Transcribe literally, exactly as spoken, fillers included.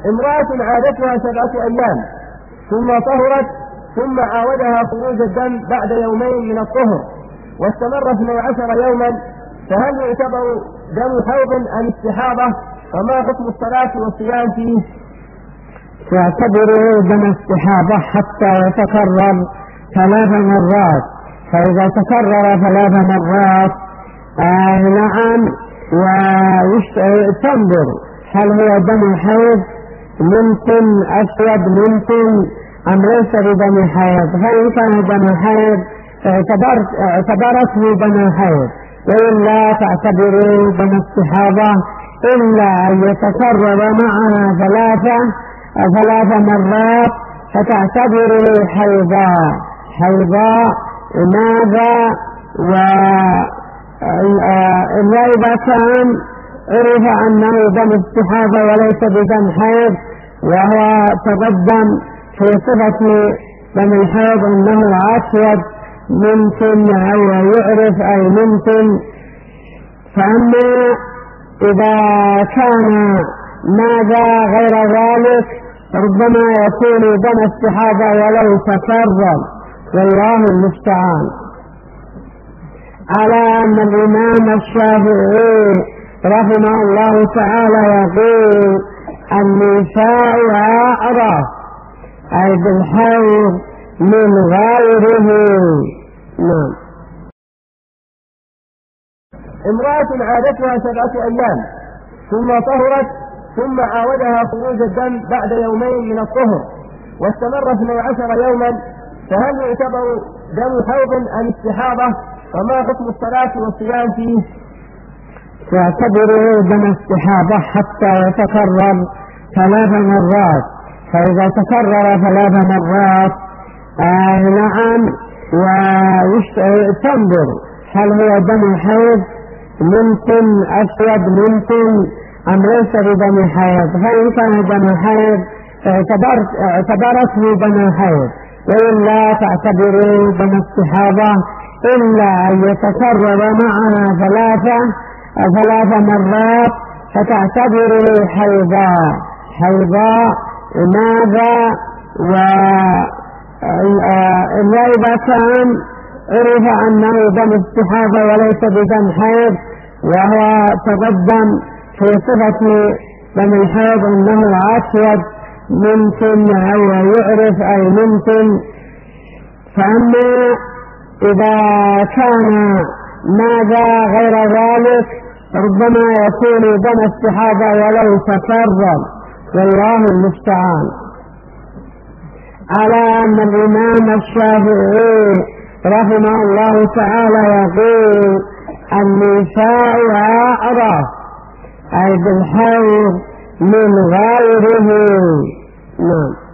امرأة عادتها سبعة أيام ثم طهرت ثم عاودها خروج الدم بعد يومين من الطهر واستمر اثني عشر يوما، فهل يعتبر دم حيض أم استحاضة؟ وما حكم الصلاة والصيام فيه؟ يعتبر دم استحاضة حتى يتكرر ثلاث مرات، فإذا تكرر ثلاث مرات آه نعم وتنظر هل هو دم حيض ممكن أسود ممكن أم ليس بدم حيض. فإن كان دم حيض اعتبرته دم حيض، وإلا تعتبر دم استحاضة إلا أن يتكرر معها ثلاثة ثلاث مرات فتعتبر حيضا حيضا ماذا؟ وإذا كان عرف أنه دم استحاضة وليس بدم حيض وهو تقدم في صفة دم الحيض أنه الأسود ممكن أو يعرف أي ممكن. فأما إذا كان ماذا غير ذلك ربما يكون دم استحاضة ولو تكرر، والله المستعان. على أن الإمام الشافعي رحمه الله تعالى يقول النساء أعرف أي بالحيض من غيره. نعم. امرأة عادتها سبعة أيام ثم طهرت ثم عاودها خروج الدم بعد يومين من الطهر واستمر اثني عشر يوما، فهل يعتبر دم حيض أم استحاضة؟ وما حكم الصلاة والصيام فيه؟ يعتبر دم استحاضة حتى يتكرر ثلاث مرات، فإذا تكرر ثلاث مرات آه نعم وتنظر هل هو دم حيض ممكن أسود ممكن أم ليس بدم حيض. فإن كان دم حيض اعتبرته دم حيض، وإلا تعتبر دم استحاضة إلا أن يتكرر معها ثلاثة ثلاث مرات فتعتبر حيضا حيضا ماذا؟ وإذا كان عرف أنه دم استحاضة وليس بدم حيض وهو تقدم في صفة دم الحيض أنه الأسود ممكن أو يعرف أي ممكن. فأما إذا كان ماذا غير ذلك ربما يكون دم استحاضة ولو تكرر، والله المستعان. على أن الإمام الشافعي رحمه الله تعالى يقول النساء أعرف أي بالحيض من غيره. نعم.